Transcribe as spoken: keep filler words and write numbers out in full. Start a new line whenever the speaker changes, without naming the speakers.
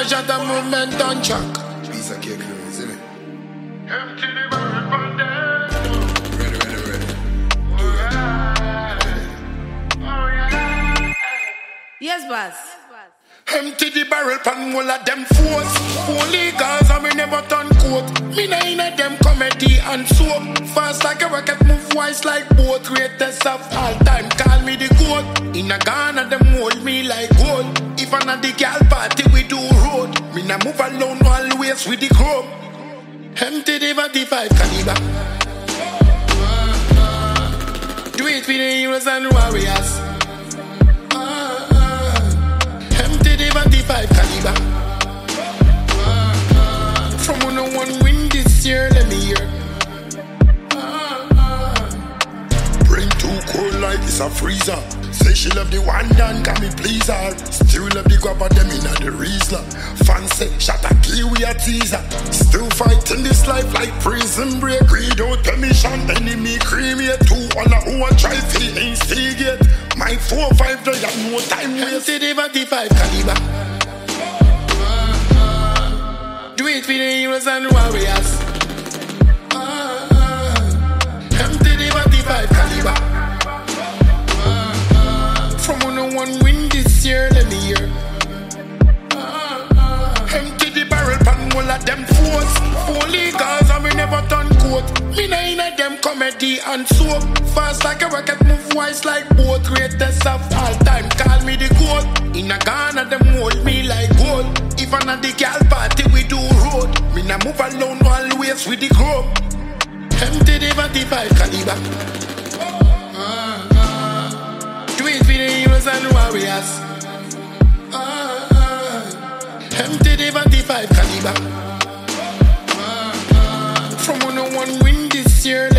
shot a movement on track.
Piece of cake, isn't it?
Empty the barrel from there.
Ready, ready, ready.
Oh yeah. Oh yeah.
Yes, boss.
Empty the barrel pan all of them force. Holy girls and me never turn coat. Me nah inna them comedy and soap. Fast like a rocket, move wise like boat. Greatest of all time, call me the goat. In a Ghana, them hold me like gold. If I'm not the girl party, we do road. Me nah move alone always with the chrome. Empty the forty-five caliber. Do it with the heroes and warriors. Empty the forty-five caliber. From one oh one win this year, let me hear. Bring two cold like it's a freezer. Say she love the one done, can me please her. Still love the grabber them in the Riesler. Fancy, shot a kill we a teaser. Still fighting this life like prison break. Without permission, enemy cremate. Two all a who a try fi instigate. My four five they got no time waste. Empty the forty-five caliber. Do it for the heroes and warriors. Empty the forty-five caliber. From one oh one win this year, let me hear. Empty the barrel pan all of them force. Holy girls and me never turn coat. Me nah inna them comedy and soap. Fast like a rocket, move wise like boat. Greatest of all time, call me the goat. In a Ghana, them hold me like gold. If I'm not the girl party, we do road. Me nah move alone always with the chrome. Empty the forty-five caliber. Do it for the heroes and warriors. Empty the forty-five caliber. From one oh one win this year.